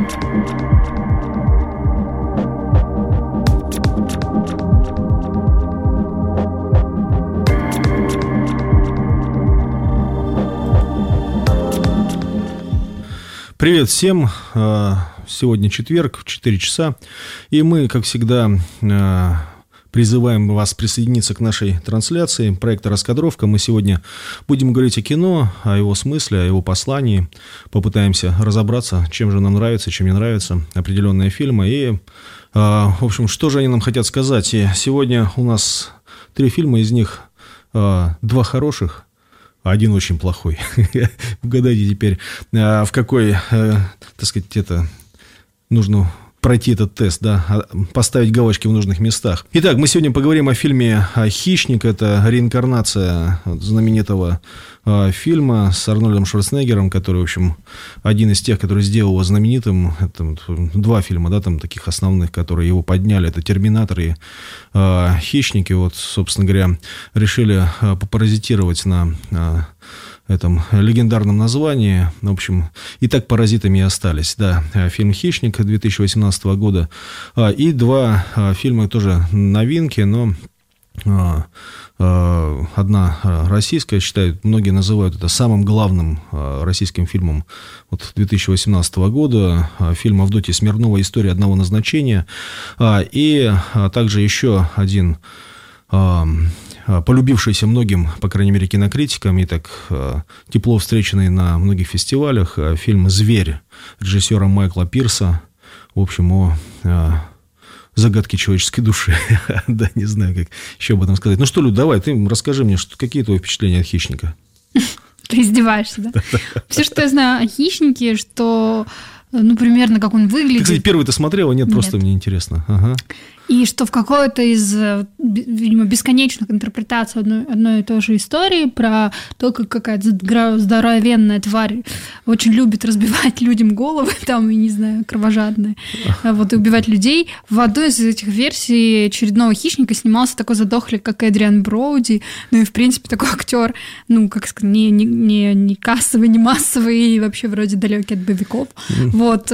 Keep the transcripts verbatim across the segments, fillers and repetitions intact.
Привет всем! Сегодня четверг, в четыре часа, и мы, как всегда, призываем вас присоединиться к нашей трансляции проекта «Раскадровка». Мы сегодня будем говорить о кино, о его смысле, о его послании. Попытаемся разобраться, чем же нам нравится, чем не нравятся определенные фильмы. И, в общем, что же они нам хотят сказать. И сегодня у нас три фильма, из них два хороших, один очень плохой. Угадайте теперь, в какой, так сказать, это нужно пройти этот тест, да, поставить галочки в нужных местах. Итак, мы сегодня поговорим о фильме «Хищник». Это реинкарнация знаменитого фильма с Арнольдом Шварценеггером, который, в общем, один из тех, который сделал его знаменитым. Это два фильма, да, там таких основных, которые его подняли. Это «Терминатор» и э, «Хищник». И вот, собственно говоря, решили э, попаразитировать на э, этом легендарном названии. В общем, и так паразитами и остались. Да, фильм «Хищник» две тысячи восемнадцатого года. И два фильма тоже новинки, но одна российская, считают, многие называют это самым главным российским фильмом вот две тысячи восемнадцатого года. Фильм Авдотьи Смирновой «История одного назначения». И также еще один полюбившийся многим, по крайней мере, кинокритикам, и так тепло встреченный на многих фестивалях, фильм «Зверь» режиссера Майкла Пирса. В общем, о загадке человеческой души. Да, не знаю, как еще об этом сказать. Ну что, Люд, давай, ты расскажи мне, что, какие твои впечатления от «Хищника»? Ты издеваешься, да? Все, что я знаю о «Хищнике», что, ну, примерно как он выглядит. Ты, кстати, первый ты смотрела? Нет, нет, просто мне интересно. Ага. И что в какой-то из, видимо, бесконечных интерпретаций одной, одной и той же истории про то, как какая-то здоровенная тварь очень любит разбивать людям головы, там, я не знаю, кровожадная, вот, и убивать людей. В одной из этих версий «Очередного хищника» снимался такой задохлик, как Эдриан Броуди, ну и, в принципе, такой актер, ну, как сказать, не, не, не, не кассовый, не массовый, и вообще вроде далекий от боевиков. Вот,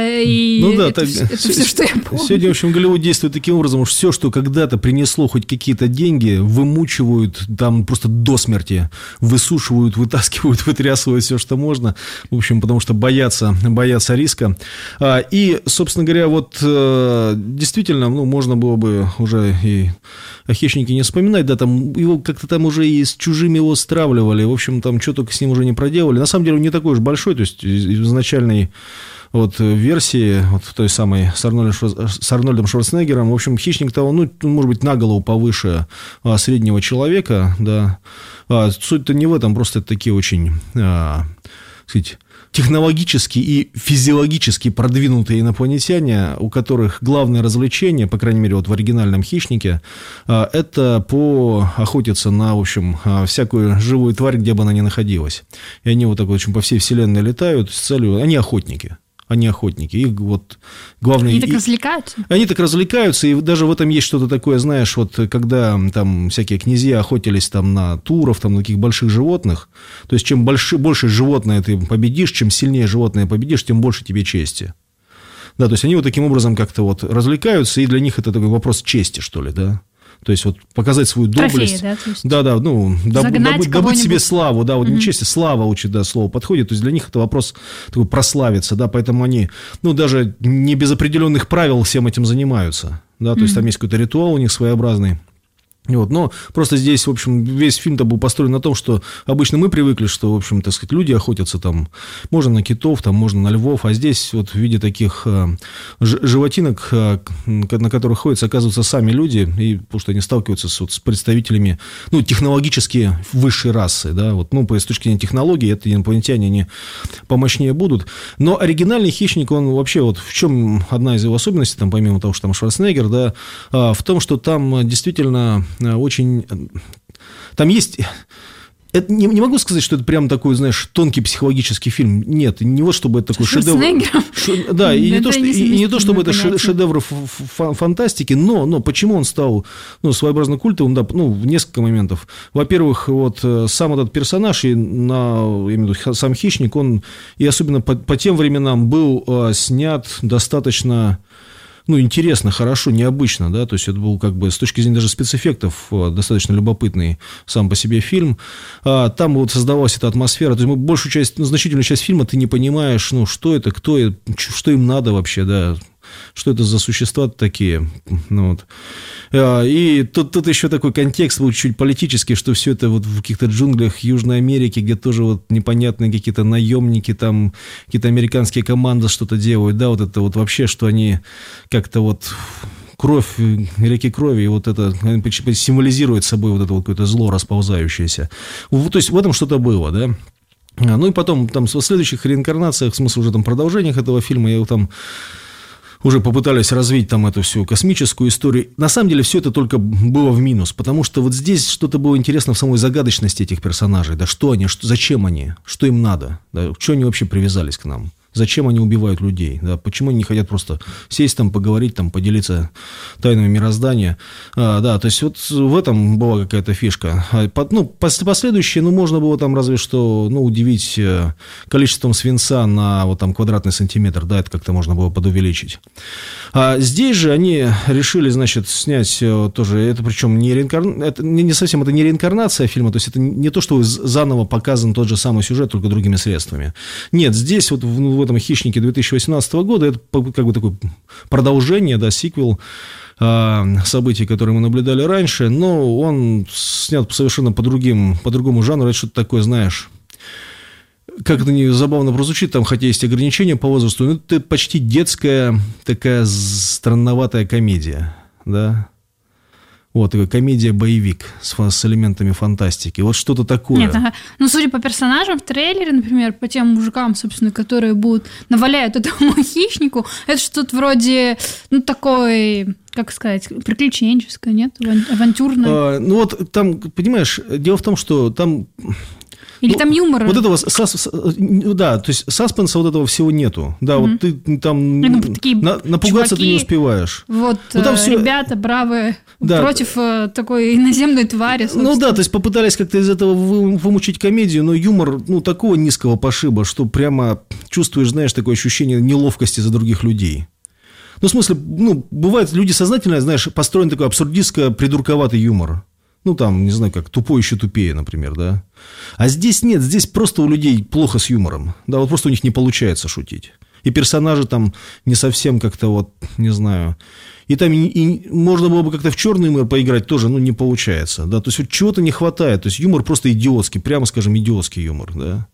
и ну, да, это, так, это все, что я помню. Сегодня, в общем, Голливуд действует таким образом, уж все, что когда-то принесло хоть какие-то деньги, вымучивают там просто до смерти, высушивают, вытаскивают, вытрясывают все, что можно, в общем, потому что боятся, боятся риска. И, собственно говоря, вот действительно, ну, можно было бы уже и о «Хищнике» не вспоминать, да, там его как-то там уже и с «Чужими» его стравливали, в общем, там что только с ним уже не проделали. На самом деле он не такой уж большой, то есть изначальный вот версии, вот в той самой с Арнольдом, с Арнольдом Шварценеггером, в общем, «Хищник» того, ну, может быть, на голову повыше а, среднего человека, да. А, суть-то не в этом, просто это такие очень, а, сказать, технологически и физиологически продвинутые инопланетяне, у которых главное развлечение, по крайней мере, вот в оригинальном «Хищнике», а, это поохотиться на, в общем, всякую живую тварь, где бы она ни находилась. И они вот так вот, в общем, по всей вселенной летают с целью, они охотники. Они охотники. Их вот главное... Они так и... развлекаются? Они так развлекаются, и даже в этом есть что-то такое, знаешь, вот когда там всякие князья охотились там на туров, там на таких больших животных, то есть чем больше, больше животное ты победишь, чем сильнее животное победишь, тем больше тебе чести. Да, то есть они вот таким образом как-то вот развлекаются, и для них это такой вопрос чести, что ли, да. То есть, вот показать свою доблесть. Трофеи, да? Да, да, ну, доб, добыть, добыть себе славу, да, вот mm-hmm. не честь, слава учит, да, слово подходит. То есть, для них это вопрос такой прославиться, да, поэтому они, ну, даже не без определенных правил всем этим занимаются, да, то mm-hmm. есть, там есть какой-то ритуал у них своеобразный. Вот, но просто здесь, в общем, весь фильм-то был построен на том, что обычно мы привыкли, что, в общем, так сказать, люди охотятся там, можно на китов, там, можно на львов, а здесь вот в виде таких э, животинок, э, на которых ходятся, оказываются сами люди, и, потому что они сталкиваются с, вот, с представителями, ну, технологически высшей расы, да, вот, ну, с точки зрения технологий, это инопланетяне, они помощнее будут, но оригинальный «Хищник», он вообще, вот, в чем одна из его особенностей, там, помимо того, что там Шварценеггер, да, э, в том, что там действительно очень... Там есть это не, не могу сказать, что это прям такой, знаешь, тонкий психологический фильм. Нет, не вот чтобы это такой шедевр. Ш, да, и не, то, что, и, и не то, чтобы это шедевр фантастики, но, но почему он стал ну, своеобразно культовым, да, ну, в несколько моментов. Во-первых, вот сам этот персонаж, и на, я имею в виду, сам хищник, он, и особенно по, по тем временам был э, снят достаточно... Ну, интересно, хорошо, необычно, да, то есть это был как бы с точки зрения даже спецэффектов достаточно любопытный сам по себе фильм. Там вот создавалась эта атмосфера, то есть большую часть, ну, значительную часть фильма ты не понимаешь, ну, что это, кто это, что им надо вообще, да, что это за существа такие, ну, вот. И тут, тут еще такой контекст был чуть политический, что все это вот в каких-то джунглях Южной Америки, где тоже вот непонятные какие-то наемники, там какие-то американские команды что-то делают, да, вот это вот вообще, что они как-то вот кровь, реки крови, и вот это символизирует собой вот это вот какое-то зло расползающееся. То есть в этом что-то было, да. Ну и потом там в следующих реинкарнациях, в смысле уже там продолжениях этого фильма, я там уже попытались развить там эту всю космическую историю. На самом деле все это только было в минус, потому что вот здесь что-то было интересно в самой загадочности этих персонажей. Да что они, что, зачем они, что им надо, да, что они вообще привязались к нам. Зачем они убивают людей? Да? Почему они не хотят просто сесть там, поговорить, там, поделиться тайнами мироздания? А, да, то есть вот в этом была какая-то фишка. А, по, ну, последующие, ну, можно было там разве что, ну, удивить количеством свинца на вот там квадратный сантиметр, да, это как-то можно было подувеличить. А здесь же они решили, значит, снять тоже, это причем не реинкарнация, это не совсем, это не реинкарнация фильма, то есть это не то, что заново показан тот же самый сюжет, только другими средствами. Нет, здесь вот в, в этом «Хищнике» две тысячи восемнадцатого года это как бы такое продолжение, да, сиквел событий, которые мы наблюдали раньше, но он снят совершенно по другим, по другому жанру, это что-то такое, знаешь, как это не забавно прозвучит, там, хотя есть ограничения по возрасту, но это почти детская такая странноватая комедия, да. Вот, такая комедия-боевик с, с элементами фантастики. Вот что-то такое. Нет, ага. Ну, судя по персонажам в трейлере, например, по тем мужикам, собственно, которые будут наваляют этому хищнику, это что-то вроде, ну, такой, как сказать, приключенческое, нет? Авантюрное. А, ну, вот там, понимаешь, дело в том, что там... Или ну, там юмор. Вот этого, сас, да, то есть саспенса вот этого всего нету. Да, mm-hmm. вот ты там ну, такие на, напугаться чуваки, ты не успеешь. Вот ну, там все... ребята бравые да. против такой иноземной твари, собственно. Ну да, то есть попытались как-то из этого вымучить комедию, но юмор, ну, такого низкого пошиба, что прямо чувствуешь, знаешь, такое ощущение неловкости за других людей. Ну, в смысле, ну, бывает, люди сознательно, знаешь, построен такой абсурдистско-придурковатый юмор. Ну, там, не знаю, как тупой еще тупее, например, да. А здесь нет, здесь просто у людей плохо с юмором. Да, вот просто у них не получается шутить. И персонажи там не совсем как-то вот, не знаю. И там и, и можно было бы как-то в черный юмор поиграть тоже, ну, не получается. Да, то есть вот чего-то не хватает. То есть юмор просто идиотский, прямо скажем, идиотский юмор, да.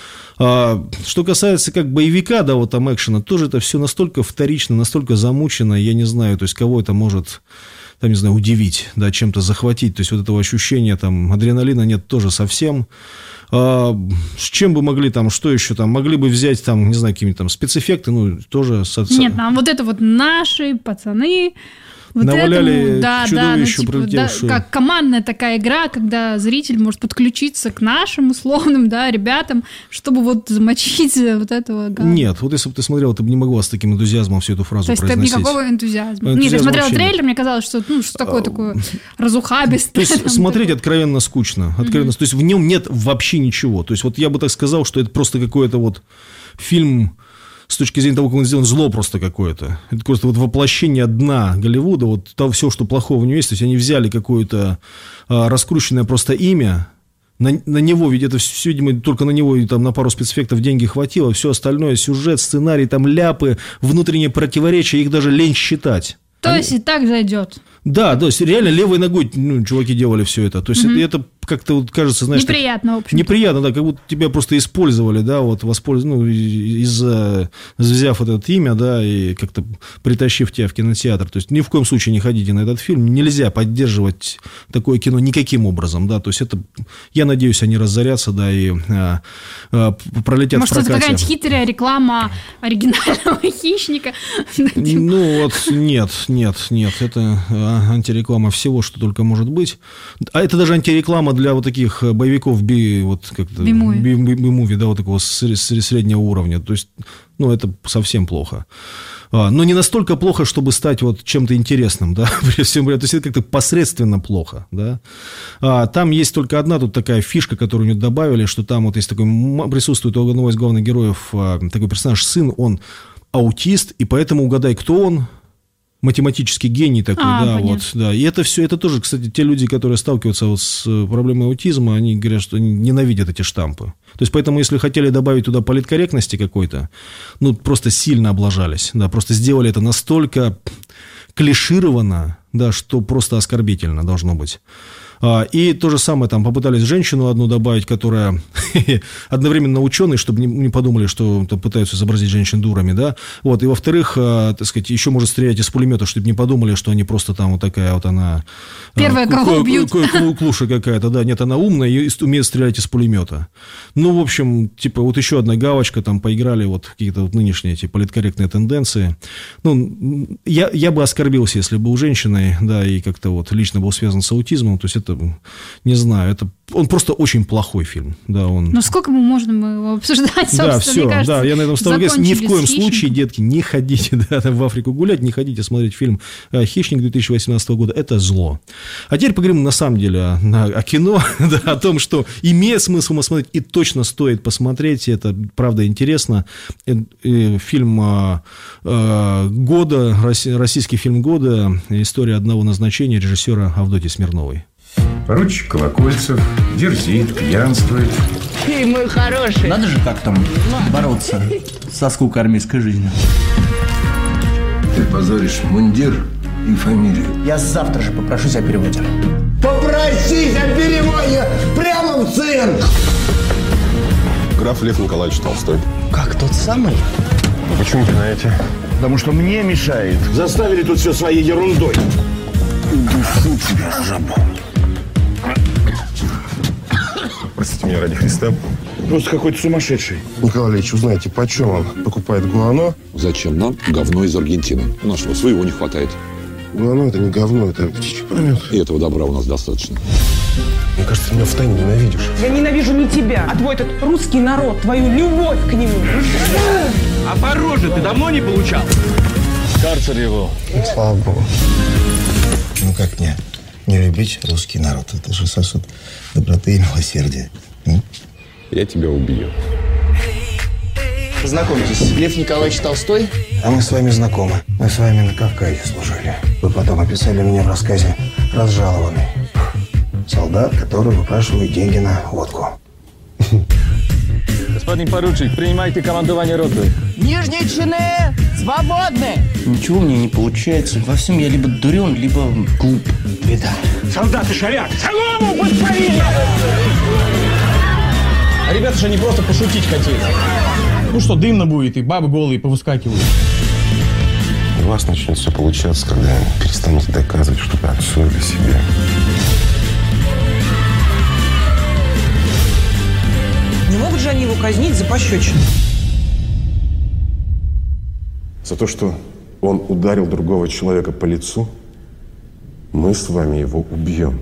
А, что касается как боевика, да, вот там экшена, тоже это все настолько вторично, настолько замучено, я не знаю, то есть кого это может... там, не знаю, удивить, да, чем-то захватить. То есть вот этого ощущения, там, адреналина нет тоже совсем. А, с чем бы могли там, что еще там, могли бы взять там, не знаю, какие-нибудь там спецэффекты, ну, тоже... Со... Нет, нам вот это вот наши пацаны... Вот наваляли этому, да, чудовищу, да, ну, типа, да, как командная такая игра, когда зритель может подключиться к нашим условным, да, ребятам, чтобы вот замочить вот этого гада. Нет, вот если бы ты смотрел, ты бы не могла с таким энтузиазмом всю эту фразу произносить. То есть никакого энтузиазма. Энтузиазм Нет, я смотрела трейлер, нет. Мне казалось, что ну, что такое такое разухабистое. То есть смотреть такое. Откровенно скучно. Откровенно, mm-hmm. То есть в нем нет вообще ничего. То есть вот я бы так сказал, что это просто какой-то вот фильм... с точки зрения того, как он сделан, зло просто какое-то. Это просто вот воплощение дна Голливуда, вот там все, что плохого в нем есть. То есть они взяли какое-то а, раскрученное просто имя, на, на него, ведь это все, видимо, только на него и там на пару спецэффектов деньги хватило, все остальное, сюжет, сценарий, там ляпы, внутренние противоречия, их даже лень считать. То они... есть и так зайдет. Да, то есть реально левой ногой ну, чуваки делали все это. То есть mm-hmm. это, это как-то вот кажется, знаешь... Неприятно, так, в общем. Неприятно, да, как будто тебя просто использовали, да, вот воспользовались, ну, из-за... взяв вот это имя, да, и как-то притащив тебя в кинотеатр. То есть ни в коем случае не ходите на этот фильм. Нельзя поддерживать такое кино никаким образом, да. То есть это, я надеюсь, они разорятся, да, и а, а, пролетят Может, в прокате. Может, это какая-нибудь хитрая реклама оригинального хищника? Ну, вот нет, нет, нет. Это... антиреклама всего, что только может быть. А это даже антиреклама для вот таких боевиков би, вот как-то, би-муви. би, би-муви, да, вот такого среднего уровня. То есть, ну, это совсем плохо. Но не настолько плохо, чтобы стать вот чем-то интересным, да, при всем, то есть это как-то посредственно плохо, да. А, там есть только одна тут такая фишка, которую мне добавили, что там вот есть такой, присутствует у одного из главных героев такой персонаж, сын, он аутист, и поэтому угадай, кто он. Математический гений такой, а, да, понятно. Вот, да. И это все, это тоже, кстати, те люди, которые сталкиваются вот с проблемой аутизма, они говорят, что они ненавидят эти штампы. То есть, поэтому, если хотели добавить туда политкорректности какой-то, ну, просто сильно облажались, да, просто сделали это настолько клишированно, да, что просто оскорбительно должно быть. И то же самое, там, попытались женщину одну добавить, которая одновременно ученый, чтобы не, не подумали, что там, пытаются изобразить женщин дурами, да, вот, и во-вторых, так сказать, еще может стрелять из пулемета, чтобы не подумали, что они просто там вот такая вот она... Первая, кого убьют. Клуша какая-то, да, нет, она умная и умеет стрелять из пулемета. Ну, в общем, типа, вот еще одна галочка, там, поиграли вот какие-то вот нынешние эти политкорректные тенденции. Ну, я, я бы оскорбился, если был женщиной, да, и как-то вот лично был связан с аутизмом, то есть это, не знаю, это он просто очень плохой фильм, да, он... Ну, сколько мы можем его обсуждать, собственно, да, все, мне кажется, да, я на этом ставлю. Ни в коем «Хищник». случае, детки, не ходите да, в Африку гулять, не ходите смотреть фильм «Хищник» две тысячи восемнадцатого года, это зло. А теперь поговорим на самом деле о, о кино, да, о том, что имеет смысл посмотреть и точно стоит посмотреть, это правда интересно. Фильм года, российский фильм года, история одного назначения режиссера Авдотьи Смирновой. Поручик Колокольцев дерзит, пьянствует. Эй, мой хороший. Надо же как там бороться со скукой армейской жизни. Ты позоришь мундир и фамилию. Я завтра же попрошусь о переводе. Попросись о переводе прямо в цирк. Граф Лев Николаевич Толстой. Как тот самый? А почему знаете? Потому что мне мешает. Заставили тут все своей ерундой. Душу тебя разобрал. Простите меня ради Христа. Просто какой-то сумасшедший. Николай Ильич, узнаете, почем он покупает гуано? Зачем нам говно из Аргентины? У нашего своего не хватает. Гуано – это не говно, это птичий помет. И этого добра у нас достаточно. Мне кажется, ты меня втайне ненавидишь. Я ненавижу не тебя, а твой этот русский народ, твою любовь к нему. А по роже ты давно не получал? Карцер его. Слава Богу. Ну как мне не любить русский народ? Это же сосуд доброты и милосердия. М? Я тебя убью. Знакомьтесь, Лев Николаевич Толстой. А мы с вами знакомы. Мы с вами на Кавказе служили. Вы потом описали меня в рассказе «Разжалованный». Солдат, который выпрашивает деньги на водку. Господин поручик, принимайте командование роты. Нижние чины свободны. Ничего мне не получается. Во всем я либо дурен, либо глуп. Беда. Солдаты шалят! Солому подпалили! А ребята же они просто пошутить хотели. Ну что, дымно будет, и бабы голые повыскакивают. У вас начнет все получаться, когда перестанете доказывать что-то отцу или себе. Не могут же они его казнить за пощечину? За то, что он ударил другого человека по лицу, мы с вами его убьем.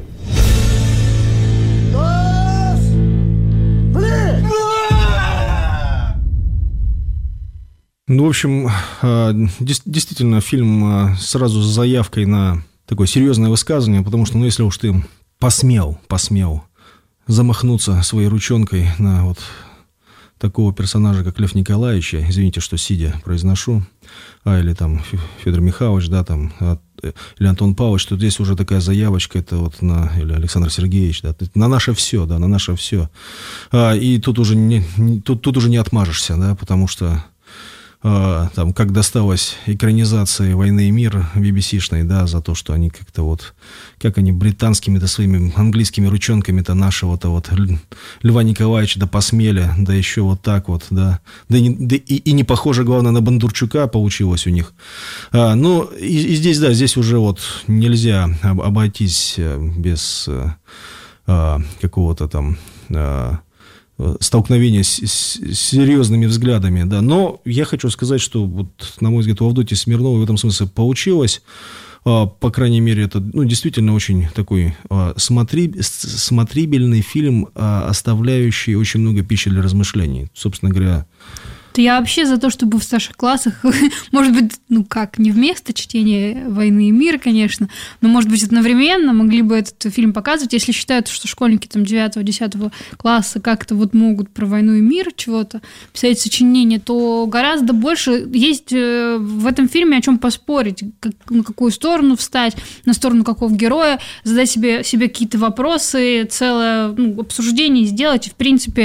Ну, в общем, действительно, фильм сразу с заявкой на такое серьезное высказывание, потому что, ну, если уж ты посмел, посмел замахнуться своей ручонкой на вот такого персонажа, как Лев Николаевич, извините, что сидя произношу, а или там Федор Михайлович, да, там, или Антон Павлович, то здесь уже такая заявочка, это вот на, или Александр Сергеевич, да, на наше все, да, на наше все. А, и тут уже не, не, тут, тут уже не отмажешься, да, потому что там, как досталось экранизации «Войны и мир» би би си-шной, да, за то, что они как-то вот, как они британскими-то своими английскими ручонками-то нашего-то вот Льва Николаевича-то посмели, да еще вот так вот, да, да, и, да и, и не похоже, главное, на Бондарчука получилось у них. А, ну, и, и здесь, да, здесь уже вот нельзя обойтись без а, какого-то там... А, столкновения с, с серьезными взглядами, да. Но я хочу сказать, что, вот, на мой взгляд, у Авдотьи Смирновой в этом смысле получилось. По крайней мере, это, ну, действительно очень такой смотри, смотрибельный фильм, оставляющий очень много пищи для размышлений. Собственно говоря... Я вообще за то, чтобы в старших классах, может быть, ну как, не вместо чтения «Войны и мира», конечно, но, может быть, одновременно могли бы этот фильм показывать, если считают, что школьники там девятого-десятого класса как-то вот могут про «Войну и мир» чего-то писать сочинение, то гораздо больше есть в этом фильме о чем поспорить, как, на какую сторону встать, на сторону какого героя, задать себе, себе какие-то вопросы, целое, ну, обсуждение сделать, и, в принципе,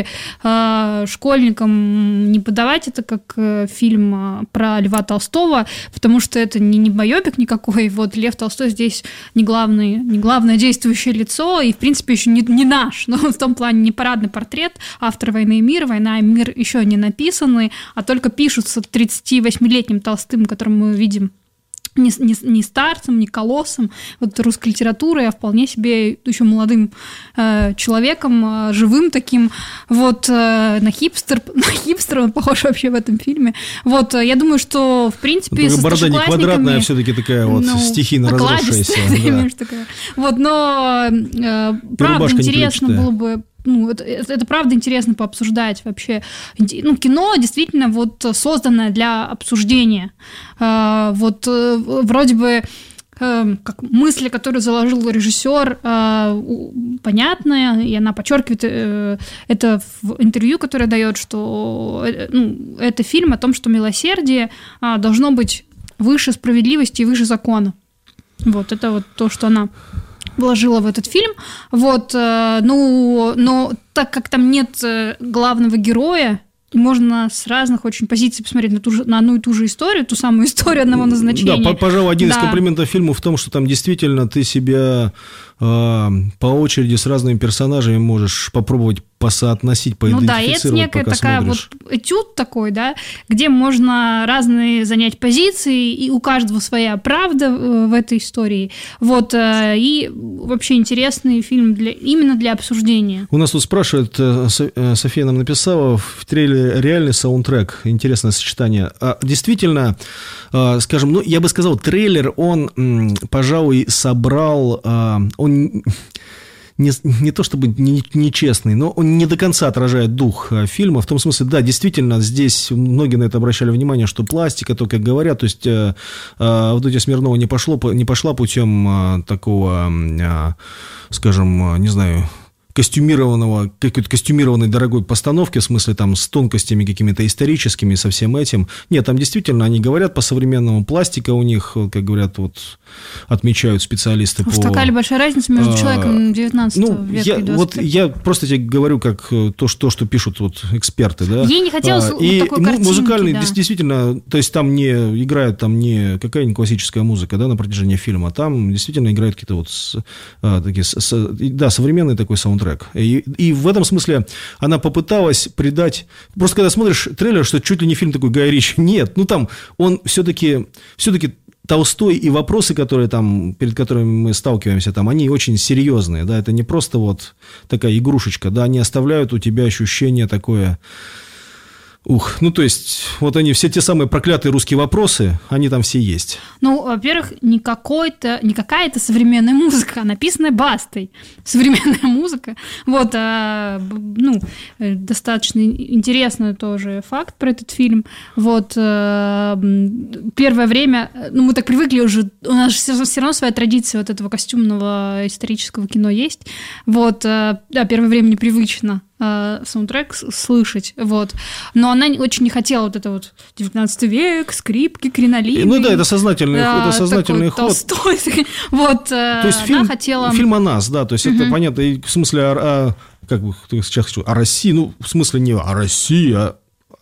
школьникам не подавать это как фильм про Льва Толстого, потому что это не, не байопик никакой. Вот Лев Толстой здесь не, главный, не главное действующее лицо, и, в принципе, еще не, не наш, но в том плане не парадный портрет автора «Войны и мира». «Война и мир» еще не написаны, а только пишутся тридцативосьмилетним Толстым, которого мы видим не, не, не старцем, не колоссом вот, русской литературы, а вполне себе еще молодым э, человеком, э, живым таким, вот, э, на хипстер, на хипстера он похож вообще в этом фильме. Вот, э, я думаю, что, в принципе, ну, со борода не квадратная, все-таки такая вот ну, стихийно разросшаяся. Да. Вот, но э, правда интересно было бы. Ну, это, это, это правда интересно пообсуждать вообще. Ну, кино действительно вот созданное для обсуждения. А, вот вроде бы как мысль, которую заложил режиссер, понятная, и она подчеркивает это в интервью, которое дает, что ну, это фильм о том, что милосердие должно быть выше справедливости и выше закона. Вот это вот то, что она вложила в этот фильм, вот, ну, но так как там нет главного героя, можно с разных очень позиций посмотреть на, ту же, на одну и ту же историю, ту самую историю одного назначения. Да, пожалуй, один да. из комплиментов фильму в том, что там действительно ты себя э, по очереди с разными персонажами можешь попробовать посоотносить, поидентифицировать, ну да, это некая пока такая смотришь. Вот этюд такой, да, где можно разные занять позиции, и у каждого своя правда в этой истории. Вот, и вообще интересный фильм для, именно для обсуждения. У нас тут спрашивают, София нам написала, в трейлере реальный саундтрек, интересное сочетание. Действительно, скажем, ну, я бы сказал, трейлер, он, пожалуй, собрал, он... Не, не то чтобы нечестный, но он не до конца отражает дух фильма. В том смысле, да, действительно, здесь многие на это обращали внимание, что пластика, то, как говорят, то есть э, э, Авдотья Смирнова не, пошло, не пошла путем э, такого, э, скажем, не знаю, костюмированного, какой-то костюмированной дорогой постановки, в смысле там с тонкостями какими-то историческими, со всем этим. Нет, там действительно они говорят по-современному, пластика у них, как говорят, вот отмечают специалисты. Уж по... такая ли большая разница между а, человеком девятнадцатого ну, века я, и двадцать вот я просто тебе говорю, как то, что, что пишут вот эксперты, да. Ей не хотелось а, вот и такой картинки, музыкальный, да. действительно, то есть там не играет там не какая-нибудь классическая музыка, да, на протяжении фильма, там действительно играют какие-то вот а, такие, с, да, современный такой саундтрек. И, и в этом смысле она попыталась придать... Просто когда смотришь трейлер, что чуть ли не фильм такой Гая Ричи, нет, ну там он все-таки, все-таки Толстой и вопросы, которые там, перед которыми мы сталкиваемся, там, они очень серьезные, да, это не просто вот такая игрушечка, да, они оставляют у тебя ощущение такое... Ух, ну то есть, вот они, все те самые проклятые русские вопросы, они там все есть. Ну, во-первых, не, какой-то, не какая-то современная музыка, а написанная Бастой. Современная музыка. Вот, а, ну, достаточно интересный тоже факт про этот фильм. Вот, а, первое время, ну, мы так привыкли уже, у нас все, все равно своя традиция вот этого костюмного исторического кино есть. Вот, а, да, первое время непривычно саундтрек слышать, вот. Но она очень не хотела вот это вот девятнадцатый век, скрипки, кринолины. Ну да, это сознательный, да, это сознательный ход. Толстой. Вот, то есть она фильм, хотела... фильм о нас, да, то есть угу. это понятно, и в смысле, о, о, как бы сейчас хочу, о России, ну, в смысле не о России, а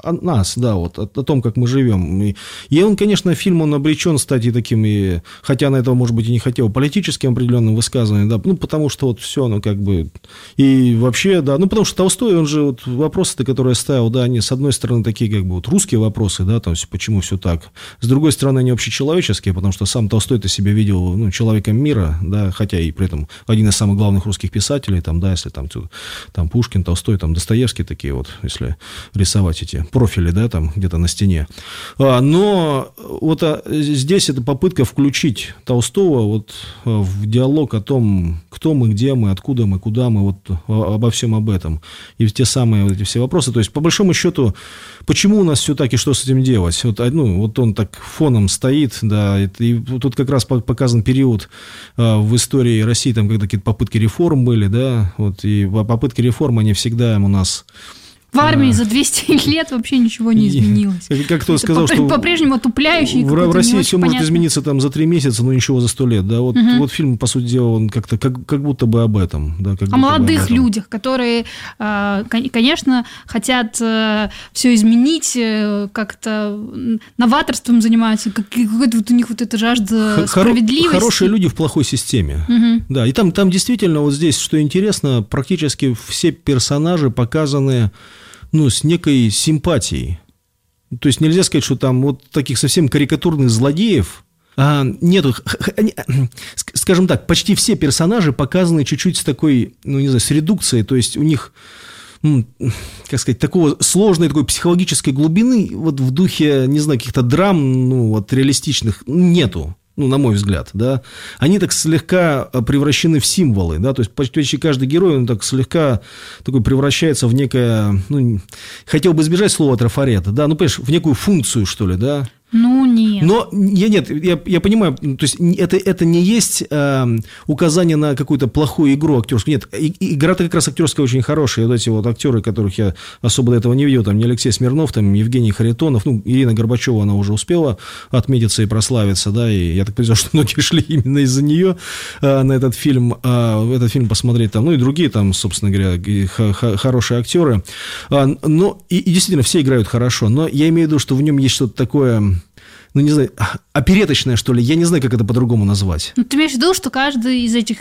о нас, да, вот, о, о том, как мы живем. И, и он, конечно, фильм, он обречен стать и таким, и, хотя на этого, может быть, и не хотел, политическим определенным высказыванием, да, ну, потому что вот все, ну, как бы, и вообще, да, ну, потому что Толстой, он же, вот, вопросы-то, которые ставил, да, они, с одной стороны, такие, как бы, вот, русские вопросы, да, то есть, почему все так, с другой стороны, они общечеловеческие, потому что сам Толстой-то себя видел, ну, человеком мира, да, хотя и при этом один из самых главных русских писателей, там, да, если там, там Пушкин, Толстой, там, Достоевский такие вот, если рисовать эти профили, да, там где-то на стене. А, но вот а, здесь это попытка включить Толстого вот в диалог о том, кто мы, где мы, откуда мы, куда мы, вот обо всем об этом. И те самые вот эти все вопросы. То есть, по большому счету, почему у нас все так и что с этим делать? Вот, ну, вот он так фоном стоит, да, и, и тут как раз показан период а, в истории России, там, когда какие-то попытки реформ были, да, вот, и попытки реформ, они всегда у нас... В армии за двести лет вообще ничего не изменилось. Как, как кто сказал, что по-прежнему отупляющий. В, в России все может измениться там за три месяца, но ничего за сто лет. Да? Вот, угу. вот фильм, по сути дела, он как-то как, как будто бы об этом. Да, как о молодых людях, которые, конечно, хотят все изменить, как-то новаторством занимаются, какой-то вот у них вот эта жажда Хоро- справедливости. Хорошие люди в плохой системе. Угу. Да, и там, там действительно вот здесь, что интересно, практически все персонажи показаны, ну, с некой симпатией. То есть нельзя сказать, что там вот таких совсем карикатурных злодеев а, нету. Скажем так, почти все персонажи показаны чуть-чуть с такой, ну, не знаю, с редукцией. То есть у них, ну, как сказать, такого сложной такой психологической глубины вот в духе, не знаю, каких-то драм, ну, вот реалистичных нету. Ну, на мой взгляд, да, они так слегка превращены в символы, да, то есть почти каждый герой, он так слегка такой превращается в некое, ну, хотел бы избежать слова трафарета, да, ну, понимаешь, в некую функцию, что ли, да. Ну, нет. Но я, нет, я, я понимаю, то есть это, это не есть э, указание на какую-то плохую игру актерскую. Нет, и, игра-то как раз актерская очень хорошая. Вот эти вот актеры, которых я особо до этого не видел, там не Алексей Смирнов, там Евгений Харитонов, ну, Ирина Горбачева, она уже успела отметиться и прославиться, да, и я так понимаю, что многие шли именно из-за нее э, на этот фильм, э, этот фильм посмотреть там, ну, и другие там, собственно говоря, и х- х- хорошие актеры. Э, но, и, и действительно, все играют хорошо, но я имею в виду, что в нем есть что-то такое... Ну, не знаю, опереточное, что ли, я не знаю, как это по-другому назвать. Ну, ты имеешь в виду, что каждый из этих,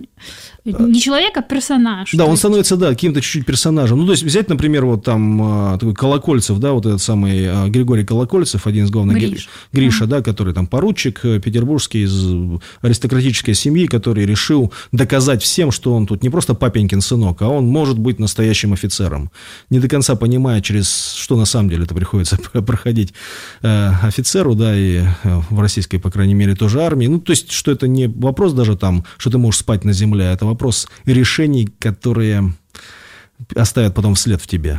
не человек, а персонаж. Да, он становится, да, каким-то чуть-чуть персонажем. Ну, то есть, взять, например, вот там такой Колокольцев, да, вот этот самый Григорий Колокольцев, один из главных... Гриш. Гриша, mm. да, который там поручик петербургский из аристократической семьи, который решил доказать всем, что он тут не просто папенькин сынок, а он может быть настоящим офицером. Не до конца понимая, через что на самом деле это приходится проходить э, офицеру, да, и в российской, по крайней мере, тоже армии. Ну, то есть, что это не вопрос даже там, что ты можешь спать на земле, а это вопрос решений, которые оставят потом вслед в тебе.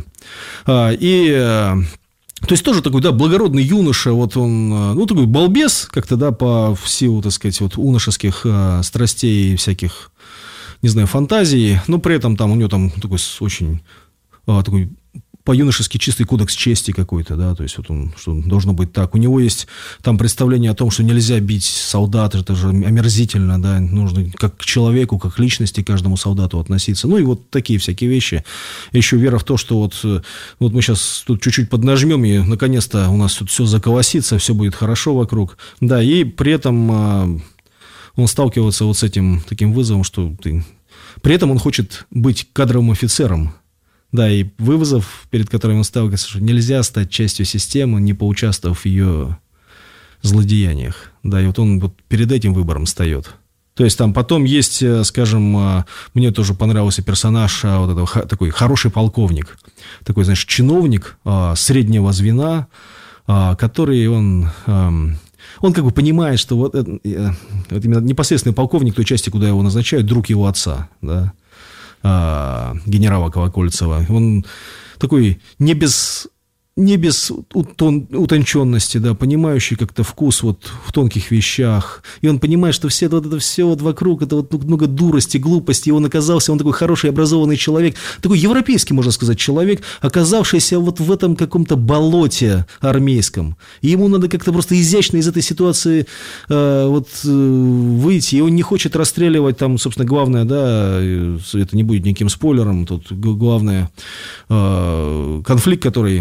И... То есть, тоже такой, да, благородный юноша, вот он, ну, такой балбес, как-то, да, по в силу, так сказать, вот уношеских страстей и всяких, не знаю, фантазий, но при этом там у него там такой очень такой по-юношески чистый кодекс чести какой-то, да, то есть вот он, что должно быть так. У него есть там представление о том, что нельзя бить солдат, это же омерзительно, да, нужно как к человеку, как к личности каждому солдату относиться. Ну и вот такие всякие вещи. Еще вера в то, что вот, вот мы сейчас тут чуть-чуть поднажмем, и наконец-то у нас тут все заколосится, все будет хорошо вокруг. Да, и при этом он сталкивается вот с этим таким вызовом, что ты... При этом он хочет быть кадровым офицером. Да, и вызов, перед которым он сталкивается, что нельзя стать частью системы, не поучаствовав в ее злодеяниях. Да, и вот он вот перед этим выбором встает. То есть там потом есть, скажем, мне тоже понравился персонаж, вот этого, такой хороший полковник, такой, знаешь, чиновник среднего звена, который он... Он как бы понимает, что вот, это, вот именно непосредственный полковник той части, куда его назначают, друг его отца, да, генерала Колокольцева. Он такой не без, не без утон, утонченности, да, понимающий как-то вкус вот в тонких вещах. И он понимает, что все, вот это все вот вокруг, это вот много дурости, глупости. И он оказался, он такой хороший, образованный человек, такой европейский, можно сказать, человек, оказавшийся вот в этом каком-то болоте армейском. И ему надо как-то просто изящно из этой ситуации э, вот э, выйти. И он не хочет расстреливать там, собственно, главное, да, это не будет никаким спойлером, тут главное э, конфликт, который э,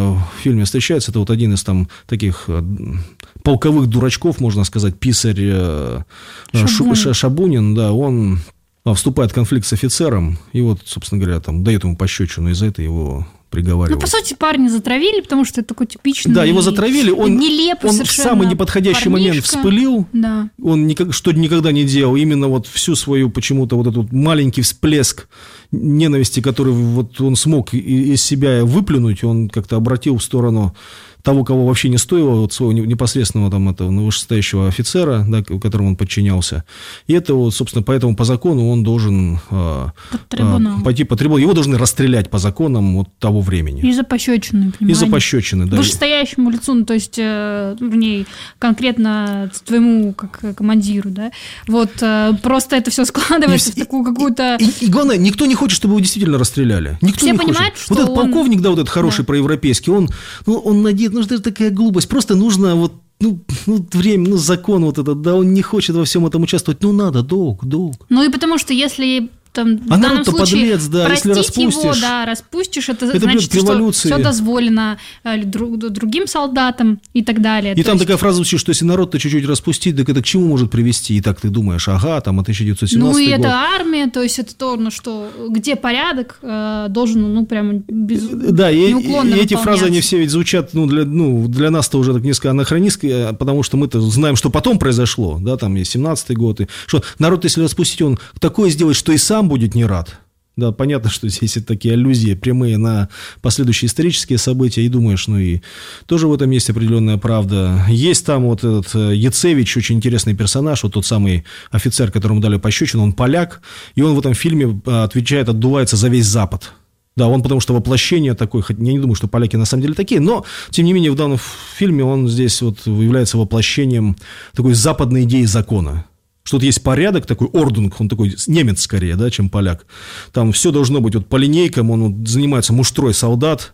в фильме встречается, это вот один из там таких полковых дурачков, можно сказать, писарь Шабунин, Шабунин, да, он вступает в конфликт с офицером, и вот, собственно говоря, там дает ему пощечину, из-за этого его приговаривают. Ну, по сути, парня затравили, потому что это такой типичный... Да, его затравили, он, нелепый он в самый неподходящий парнишка. момент вспылил, да. Он никак, что никогда не делал, именно вот всю свою почему-то вот этот маленький всплеск ненависти, который вот он смог из себя выплюнуть, он как-то обратил в сторону того, кого вообще не стоило, вот своего непосредственного там этого вышестоящего офицера, да, которому он подчинялся. И это вот, собственно, поэтому по закону он должен э, э, пойти по трибуналу. Его должны расстрелять по законам вот того времени. Из-за пощечины, понимаете? Из-за пощечины, да. Вышестоящему лицу, ну, то есть, э, в ней конкретно твоему как командиру, да. Вот э, просто это все складывается и, в такую какую-то... И, и, и главное, никто не хочет, чтобы его действительно расстреляли. Никто все не понимают, хочет. что вот этот он... полковник, да, вот этот хороший, да, проевропейский, он, ну, он надеется, ну, что это такая глупость, просто нужно вот, ну, ну, время, ну, закон вот этот, да, он не хочет во всем этом участвовать, ну, надо, долг, долг. Ну, и потому что если... Там, а в данном случае подлец, да, простить если распустишь, его, да, распустишь, это, это значит, что все дозволено другим солдатам и так далее. И То там есть... такая фраза звучит, что если народ-то чуть-чуть распустить, так это к чему может привести? И так ты думаешь, ага, там, а тысяча девятьсот семнадцатый Ну, и год. это армия, то есть это то, ну, что, где порядок э, должен, ну, прямо без... Да, и, неуклонно и эти фразы, они все ведь звучат, ну, для, ну, для нас-то уже так несколько анахронистские, потому что мы-то знаем, что потом произошло, да, там, и семнадцатый год, и что народ, если распустить, он такое сделает, что и сам будет не рад. Да, понятно, что здесь это такие аллюзии прямые на последующие исторические события, и думаешь, ну и тоже в этом есть определенная правда. Есть там вот этот Яцевич, очень интересный персонаж, вот тот самый офицер, которому дали пощечину, он поляк, и он в этом фильме отвечает, отдувается за весь Запад. Да, он потому что воплощение такое, хоть я не думаю, что поляки на самом деле такие, но, тем не менее, в данном фильме он здесь вот является воплощением такой западной идеи закона. Что тут есть порядок, такой ордунг, он такой немец скорее, да, чем поляк. Там все должно быть вот по линейкам, он вот занимается муштрой солдат,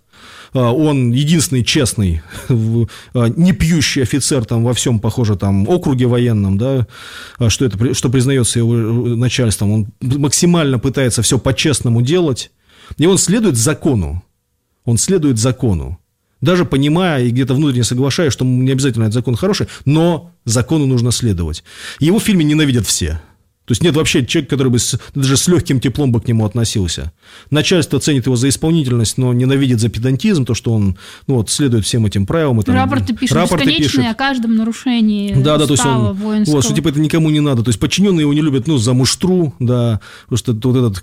он единственный честный, не пьющий офицер там во всем, похоже, там округе военном, да, что, это, что признается его начальством. Он максимально пытается все по-честному делать, и он следует закону, он следует закону. Даже понимая и где-то внутренне соглашаясь, что не обязательно этот закон хороший, но закону нужно следовать. Его в фильме ненавидят все. То есть нет вообще человека, который бы с, даже с легким теплом бы к нему относился. Начальство ценит его за исполнительность, но ненавидит за педантизм, то, что он, ну, вот, следует всем этим правилам. Там, рапорты пишут рапорты бесконечные пишет. о каждом нарушении да, да, устава то есть он, воинского. Вот, что типа это никому не надо. То есть подчиненные его не любят, ну, за муштру, да, потому что вот этот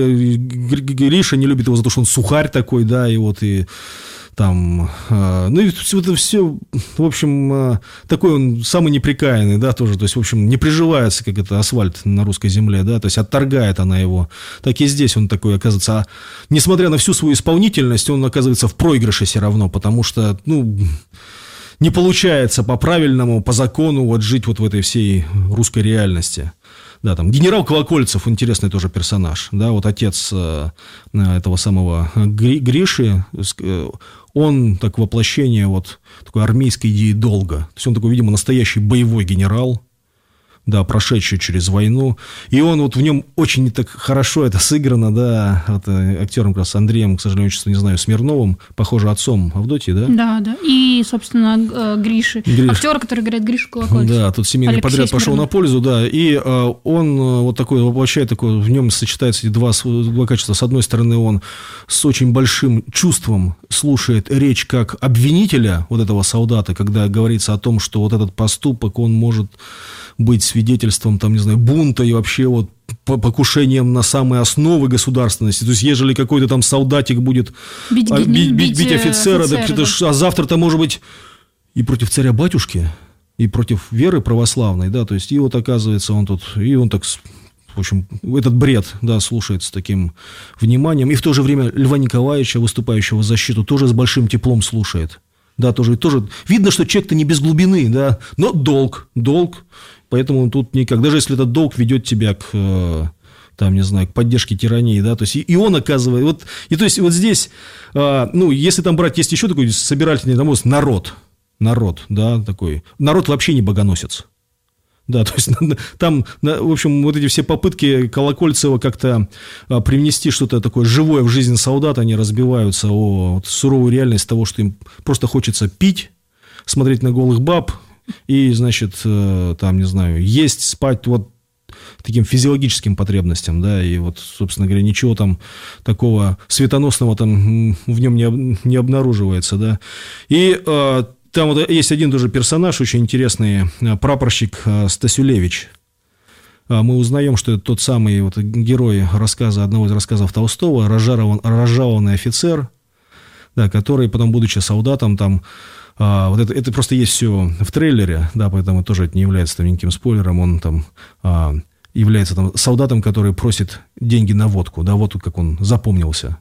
Гриша не любит его за то, что он сухарь такой, да, и вот и... Там, э, ну, и вот это все, в общем, э, такой он самый неприкаянный, да, тоже, то есть, в общем, не приживается, как это асфальт на русской земле, да, то есть, отторгает она его. Так и здесь он такой, оказывается, а, несмотря на всю свою исполнительность, он оказывается в проигрыше все равно, потому что, ну, не получается по-правильному, по закону вот жить вот в этой всей русской реальности. Да, там генерал Колокольцев, интересный тоже персонаж, да, вот отец э, этого самого Гри, Гриши, э, он так воплощение вот такой армейской идеи долга, то есть он такой, видимо, настоящий боевой генерал, да, прошедший через войну, и он вот в нем очень так хорошо это сыграно, да, вот, актером как раз Андреем, к сожалению, отчество не знаю, Смирновым, похоже, отцом Авдотьи, да? Да, да, и, собственно, Гриши, Гриш. Актер, который играет Гришу Колокольцев. Да, тут семейный Алексей подряд пошел Смирнов. на пользу, да, и э, он вот такой воплощает, такой, в нем сочетаются эти два, два качества, с одной стороны, он с очень большим чувством слушает речь как обвинителя вот этого солдата, когда говорится о том, что вот этот поступок, он может быть свидетельством, там, не знаю, бунта и вообще вот покушением на самые основы государственности. То есть, ежели какой-то там солдатик будет бить, а, бить, бить, бить офицера, офицера, офицера да, да. а завтра-то, может быть, и против царя-батюшки, и против веры православной, да, то есть, и вот оказывается он тут, и он так... В общем, этот бред, да, слушает с таким вниманием. И в то же время Льва Николаевича, выступающего в защиту, тоже с большим теплом слушает. Да, тоже, тоже видно, что человек-то не без глубины, да, но долг, долг, поэтому тут никак, даже если этот долг ведет тебя к, там, не знаю, к поддержке тирании, да, то есть, и, и он оказывает, вот, и то есть, вот здесь, а, ну, если там брать, есть еще такой собирательный, там, народ, народ, да, такой, народ вообще не богоносец. Да, то есть там, в общем, вот эти все попытки Колокольцева как-то привнести что-то такое живое в жизнь солдат, они разбиваются о вот суровую реальность того, что им просто хочется пить, смотреть на голых баб и, значит, там, не знаю, есть, спать, вот таким физиологическим потребностям, да, и вот, собственно говоря, ничего там такого светоносного там в нем не, не обнаруживается, да. И там вот есть один тоже персонаж, очень интересный, прапорщик Стасюлевич. Мы узнаем, что это тот самый вот герой рассказа, одного из рассказов Толстого, разжалован, разжалованный офицер, да, который потом, будучи солдатом, там, а, вот это, это просто есть все в трейлере, да, поэтому тоже это не является там никаким спойлером, он там а, является там солдатом, который просит деньги на водку, да, вот как он запомнился.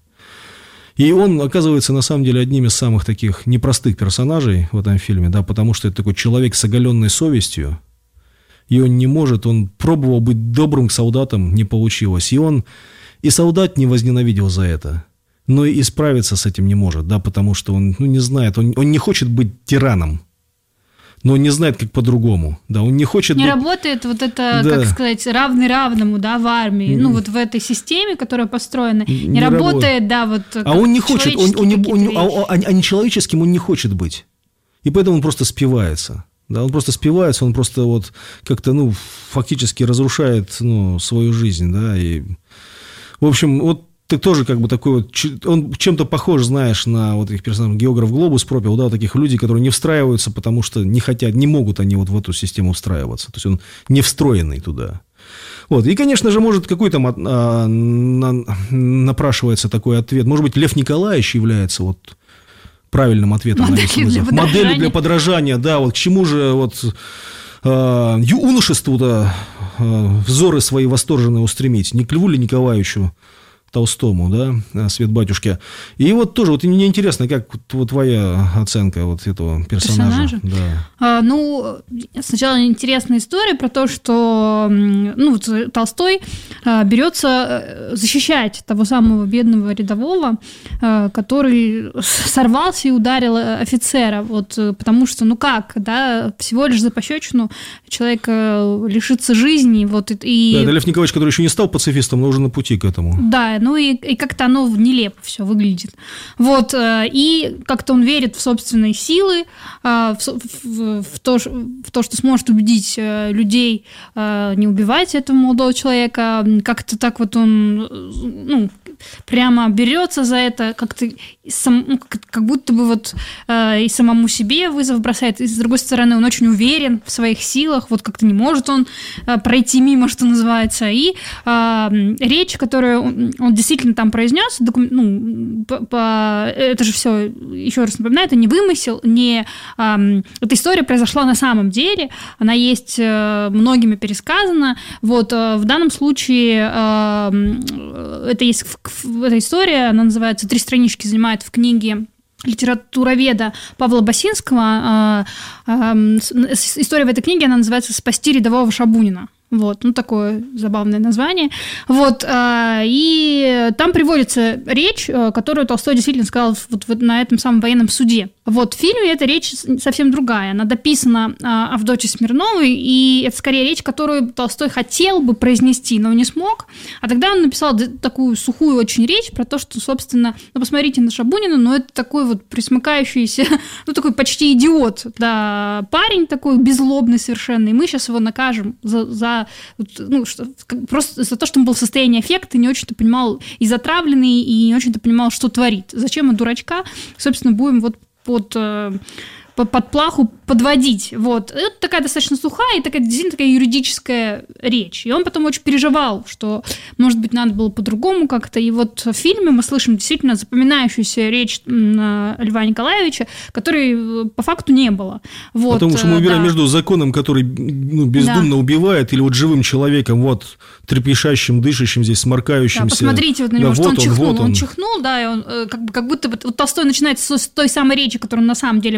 И он оказывается, на самом деле, одним из самых таких непростых персонажей в этом фильме, да, потому что это такой человек с оголенной совестью, и он не может, он пробовал быть добрым к солдатам, не получилось, и он и солдат не возненавидел за это, но и справиться с этим не может, да, потому что он, ну, не знает, он, он не хочет быть тираном, но он не знает, как по-другому, да, он не хочет... Не быть... работает вот это, да. как сказать, равный равному, да, в армии, ну, вот в этой системе, которая построена, не, не работает, работает, да, вот... А он не хочет, он, он, он, он, а, а нечеловеческим он не хочет быть, и поэтому он просто спивается, да, он просто спивается, он просто вот как-то, ну, фактически разрушает, ну, свою жизнь, да, и, в общем, вот ты тоже как бы такой вот, он чем-то похож, знаешь, на вот этих персонажей, географ Глобус пропил, да, вот таких людей, которые не встраиваются, потому что не хотят, не могут они вот в эту систему встраиваться, то есть он не встроенный туда. Вот, и, конечно же, может, какой там а, на, напрашивается такой ответ, может быть, Лев Николаевич является вот правильным ответом на весь вызов. Моделью для подражания, да, вот к чему же вот а, юношеству-то а, взоры свои восторженные устремить, не к Льву ли Николаевичу Толстому, да, «Свет батюшки». И вот тоже, вот мне интересно, как вот твоя оценка вот этого персонажа? персонажа? Да. А, ну, сначала интересная история про то, что, ну, вот Толстой а, берется защищать того самого бедного рядового, а, который сорвался и ударил офицера, вот, потому что, ну как, да, всего лишь за пощечину человек лишится жизни, вот, и... Да, это Лев Николаевич, который еще не стал пацифистом, но уже на пути к этому. Да, ну и, и как-то оно нелепо все выглядит. Вот, и как-то он верит в собственные силы, в, в, в, то, в то, что сможет убедить людей не убивать этого молодого человека. Как-то так вот он, ну, прямо берется за это, как-то сам, ну, как, как будто бы вот и самому себе вызов бросает, и с другой стороны он очень уверен в своих силах, вот как-то не может он пройти мимо, что называется, и а, речь, которую он, он действительно там произнес, докум... ну, по, по... это же все, еще раз напоминаю, это не вымысел, не... А, эта история произошла на самом деле, она есть а, многими пересказана, вот, а, в данном случае а, это есть в, в, эта история, она называется «Три странички», занимает в книге литературоведа Павла Басинского. История в этой книге, она называется «Спасти рядового Шабунина». Вот, ну, такое забавное название. Вот, и там приводится речь, которую Толстой действительно сказал вот на этом самом военном суде. Вот, в фильме эта речь совсем другая. Она дописана Авдотьей Смирновой, и это скорее речь, которую Толстой хотел бы произнести, но не смог. А тогда он написал такую сухую очень речь про то, что, собственно, ну, посмотрите на Шабунина, но это такой вот присмыкающийся, ну, такой почти идиот, да, парень такой беззлобный совершенно, и мы сейчас его накажем за, за ну, что, просто за то, что он был в состоянии аффекта, не очень-то понимал, и затравленный, и не очень-то понимал, что творит. Зачем мы дурачка, собственно, будем вот под... под плаху подводить. Вот. Это такая достаточно сухая и такая действительно такая юридическая речь. И он потом очень переживал, что, может быть, надо было по-другому как-то. И вот в фильме мы слышим действительно запоминающуюся речь Льва Николаевича, которой по факту не было. Вот. Потому что мы выбираем да. между законом, который, ну, бездумно да. убивает, или вот живым человеком, вот, трепещащим, дышащим здесь, сморкающимся. Да, посмотрите вот на него, да, что вот он, он чихнул. Вот он. он чихнул, да, и он как, бы, как будто вот Толстой начинает с той самой речи, которую он на самом деле произнес,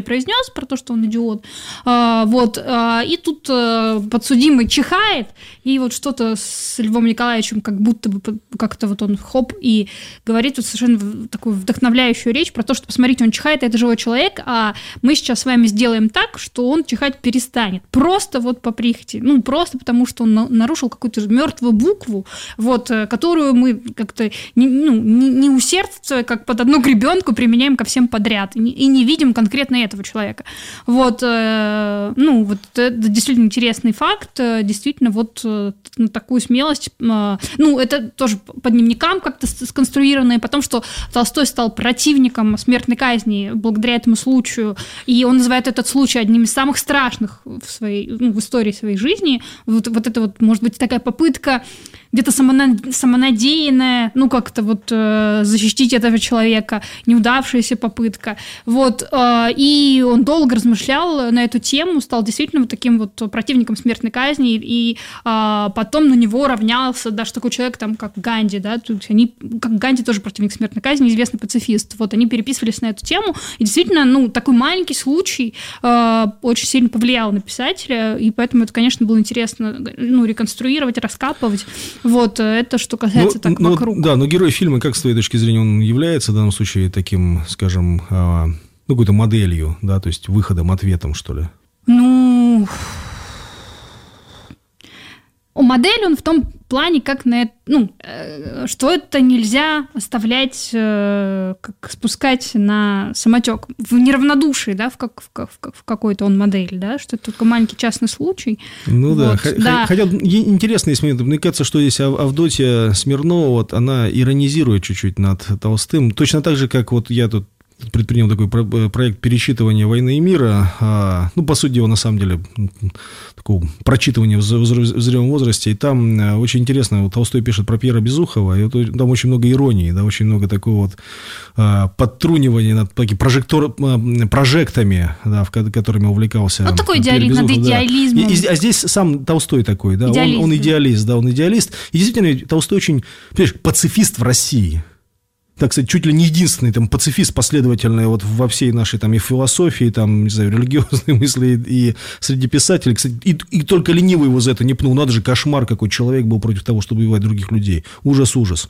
рассказ про то, что он идиот. А, вот, а, и тут а, подсудимый чихает, и вот что-то с Львом Николаевичем как будто бы как-то вот он хоп и говорит вот совершенно такую вдохновляющую речь про то, что, посмотрите, он чихает, это живой человек, а мы сейчас с вами сделаем так, что он чихать перестанет. Просто вот по прихоти. Ну, просто потому, что он нарушил какую-то мертвую букву, вот, которую мы как-то не, ну, не, не усердствуя, как под одну гребенку применяем ко всем подряд, и не, и не видим конкретно этого человека. Вот, э, ну, вот это действительно интересный факт, действительно, вот э, на такую смелость, э, ну, это тоже по дневникам как-то сконструировано, и потом, что Толстой стал противником смертной казни благодаря этому случаю, и он называет этот случай одним из самых страшных в своей, ну, в истории своей жизни. Вот, вот это вот, может быть, такая попытка где-то самонадеянная, ну, как-то вот э, защитить этого человека, неудавшаяся попытка. Вот, э, и он долго размышлял на эту тему, стал действительно вот таким вот противником смертной казни, и э, потом на него равнялся даже такой человек, там, как Ганди, да, то есть они, как Ганди тоже противник смертной казни, известный пацифист. Вот, они переписывались на эту тему, и действительно, ну, такой маленький случай э, очень сильно повлиял на писателя, и поэтому это, конечно, было интересно, ну, реконструировать, раскапывать. Вот, это что касается ну, так ну, вокруг. Да, но герой фильма, как с твоей точки зрения, он является в данном случае таким, скажем, ну, какой-то моделью, да, то есть выходом, ответом, что ли? Ну, модель он в том плане, как на это, ну, что это нельзя оставлять, как спускать на самотек. В неравнодушии, да, в, как, в, как, в какой-то он модель, да, что это только маленький частный случай. Ну вот, да. Х- да, хотя интересно, если мне кажется, что здесь Авдотья Смирнова, вот, она иронизирует чуть-чуть над Толстым, точно так же, как вот я тут предпринял такой проект пересчитывания «Войны и мира», а, ну, по сути дела, на самом деле, такого прочитывания в зрелом возрасте, и там очень интересно, вот Толстой пишет про Пьера Безухова, и вот там очень много иронии, да, очень много такого вот а, подтрунивания над такими прожектор, прожектами, да, в которыми увлекался. Вот такой идеализм, над идеализмом. Да. И, и, а здесь сам Толстой такой, да, он, он идеалист, да, он идеалист, и действительно Толстой очень, понимаешь, пацифист в России. Так сказать, чуть ли не единственный там пацифист, последовательный вот во всей нашей там и философии, там, не знаю, религиозной мысли, и среди писателей, кстати, и, и только ленивый его за это не пнул. Надо же, кошмар, какой человек был против того, чтобы убивать других людей. Ужас, ужас.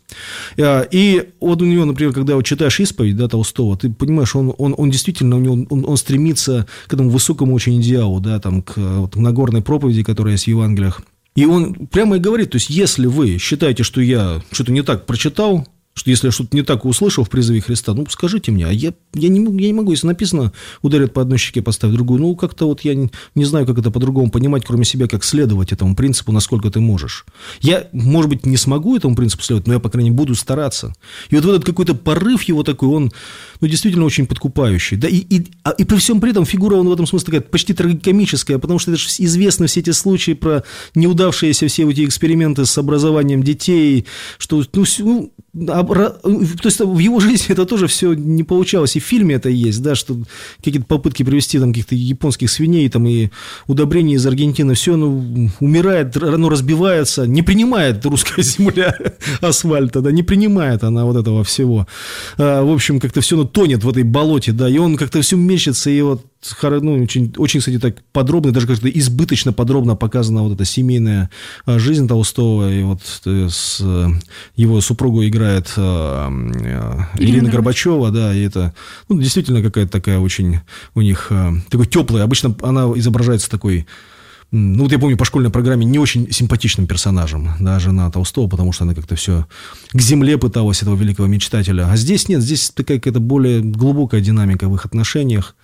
И вот у него, например, когда вот читаешь «Исповедь», да, Толстого, ты понимаешь, он, он, он действительно, у него, он, он стремится к этому высокому очень идеалу, да, там, к вот, Нагорной проповеди, которая есть в Евангелиях. И он прямо и говорит, то есть, если вы считаете, что я что-то не так прочитал, что если я что-то не так услышал в призыве Христа, ну, скажите мне, а я, я, не, я не могу, если написано, ударят по одной щеке, поставь другую, ну, как-то вот я не, не знаю, как это по-другому понимать, кроме себя, как следовать этому принципу, насколько ты можешь. Я, может быть, не смогу этому принципу следовать, но я, по крайней мере, буду стараться. И вот этот какой-то порыв его такой, он, ну, действительно очень подкупающий. Да, и, и, и при всем при этом фигура, он в этом смысле такая почти трагикомическая, потому что это же известны все эти случаи про неудавшиеся все эти эксперименты с образованием детей, что, ну, то есть в его жизни это тоже все не получалось, и в фильме это есть, да, что какие-то попытки привезти там каких-то японских свиней там, и удобрения из Аргентины, все оно умирает, оно разбивается, не принимает русская земля асфальта, да, не принимает она вот этого всего. А, в общем, как-то все оно тонет в этой болоте, да, и он как-то все мечется, и вот ну, очень, очень, кстати, так подробно, даже как-то избыточно подробно показана вот эта семейная жизнь Толстого, и вот с его супругу играет Ирина, Ирина Горбачева, да, и это, ну, действительно какая-то такая очень у них такой теплая, обычно она изображается такой, ну, вот я помню по школьной программе не очень симпатичным персонажем, да, жена Толстого, потому что она как-то все к земле пыталась, этого великого мечтателя. А здесь нет, здесь такая какая-то более глубокая динамика в их отношениях.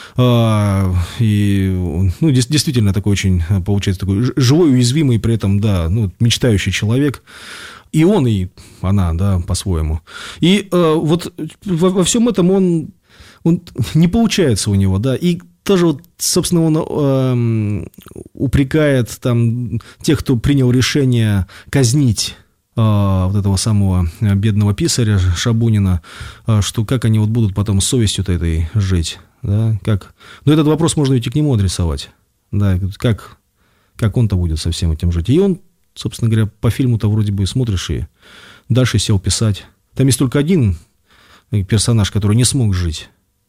А, и, ну, действительно такой очень, получается, такой живой, уязвимый, при этом, да, ну, мечтающий человек. И он, и она, да, по-своему. И а, вот во, во всем этом он, он не получается у него, да, и тоже, вот, собственно, он э, упрекает там тех, кто принял решение казнить э, вот этого самого бедного писаря Шабунина, э, что как они вот будут потом с совестью-то этой жить, да, как... Но этот вопрос можно ведь и к нему адресовать, да, как, как он-то будет со всем этим жить. И он, собственно говоря, по фильму-то вроде бы смотришь и дальше сел писать. Там есть только один персонаж, который не смог жить.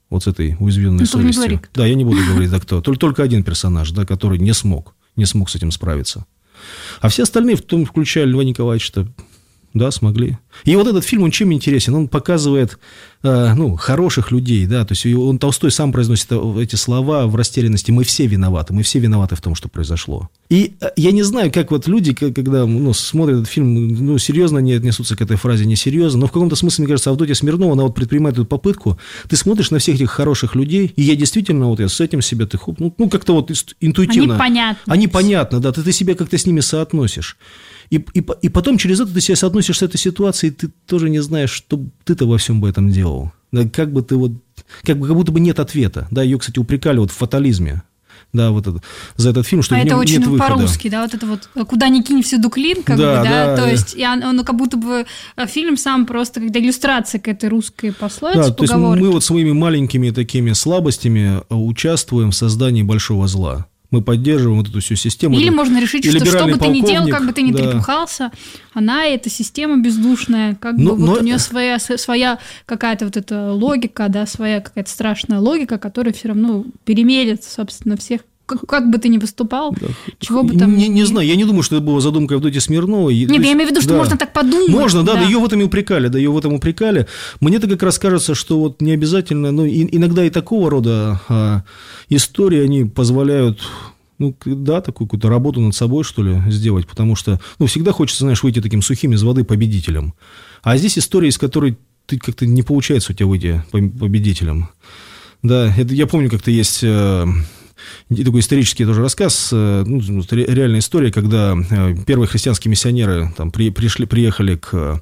вот с этой уязвленной ну, совестью. Да, я не буду говорить, да, кто. Только, только один персонаж, да, который не смог, не смог с этим справиться. А все остальные, в том, включая Льва Николаевича, да, смогли. И вот этот фильм, он чем интересен? Он показывает, э, ну, хороших людей, да, то есть он, Толстой сам произносит эти слова в растерянности: мы все виноваты, мы все виноваты в том, что произошло. И я не знаю, как вот люди, когда, ну, смотрят этот фильм, ну, серьезно не отнесутся к этой фразе, несерьезно, но в каком-то смысле, мне кажется, Авдотья Смирнова, она вот предпринимает эту попытку, ты смотришь на всех этих хороших людей, и я действительно, вот я с этим себя, ты, ну, ну, как-то вот интуитивно. Они понятны. Они понятны, да, ты, ты себя как-то с ними соотносишь. И, и, и потом через это ты себя соотносишь с этой ситуацией, и ты тоже не знаешь, что ты-то во всем бы этом делал. Да, как бы ты вот, как, бы, как будто бы нет ответа. Да, ее, кстати, упрекали вот в фатализме. Да, вот это, за этот фильм, что а в это нем очень нет выхода. По-русски, да, вот это вот «куда ни кинь, всюду клин», как да, бы, да, да, то да. есть, и он, он как будто бы фильм сам просто, когда иллюстрация к этой русской пословице, да, то есть мы вот своими маленькими такими слабостями участвуем в создании большого зла. Мы поддерживаем вот эту всю систему. Или можно решить, что что бы ты ни делал, как бы ты ни да. трепыхался, она, эта система бездушная, как но, бы вот но... у нее своя, своя какая-то вот эта логика, да, своя какая-то страшная логика, которая все равно перемелет, собственно, всех. Как, как бы ты ни выступал, да. чего бы там... Не, не знаю, я не думаю, что это была задумка Авдотьи Смирновой. Нет, есть, я имею в виду, что да. можно так подумать. Можно, да, да, да, ее в этом и упрекали, да, ее в этом упрекали. Мне-то как раз кажется, что вот не обязательно, ну, и, иногда и такого рода а, истории, они позволяют... Ну, да, такую какую-то работу над собой, что ли, сделать, потому что, ну, всегда хочется, знаешь, выйти таким сухим из воды победителем. А здесь история, из которой ты как-то не получается у тебя выйти победителем. Да, это, я помню, как-то есть... такой исторический тоже рассказ, ну, реальная история, когда первые христианские миссионеры там, при, пришли, приехали к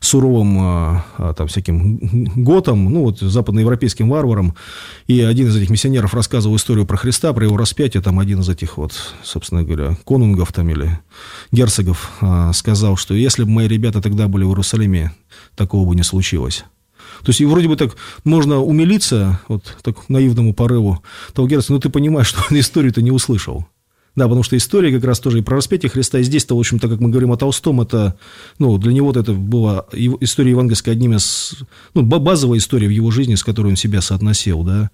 суровым там, всяким готам, ну, вот, западноевропейским варварам, и один из этих миссионеров рассказывал историю про Христа, про его распятие, там один из этих вот, собственно говоря, конунгов там, или герцогов сказал, что если бы мои ребята тогда были в Иерусалиме, такого бы не случилось. То есть, и вроде бы так можно умилиться, вот так наивному порыву того герцога, но ты понимаешь, что он историю-то не услышал. Да, потому что история как раз тоже и про распятие Христа, и здесь-то, в общем-то, как мы говорим о Толстом, это, ну, для него это была история евангельская одним из, ну, базовая история в его жизни, с которой он себя соотносил, да.